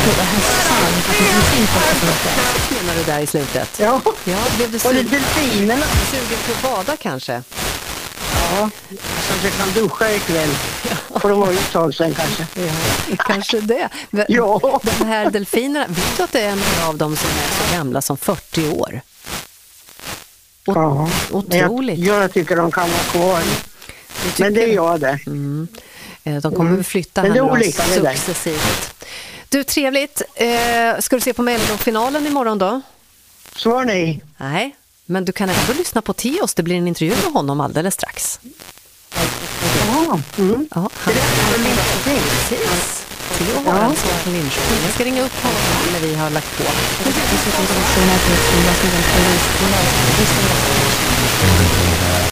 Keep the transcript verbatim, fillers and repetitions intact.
det här sant att det finns inte så mycket. Menar du där i slutet? Ja, Ja, blev du och sugen, det delfinerna. sugen på att bada kanske? Ja, kanske kan duscha ikväll. För det var ju ett tag sedan kanske. Ja, kanske det. Men Ja. de här delfinerna, vet du att det är några av dem som är så gamla som fyrtio år? O- Ja. Otroligt. Jag, jag tycker de kan vara kvar. tycker- Men det är jag det. Mm. Eh, De kommer väl flytta Men här det är nu olika det där. successivt. Du, trevligt. Eh, ska du se på Mello-finalen imorgon då? Svar nej. Nej, men du kan ändå lyssna på Theos. Det blir en intervju med honom alldeles strax. Ja, mm. Ja, han precis. Theo har Ja. ansvar för Linköping. Jag ska ringa upp honom när vi har lagt på. Dessutom så är det så att det är stora polisbolag.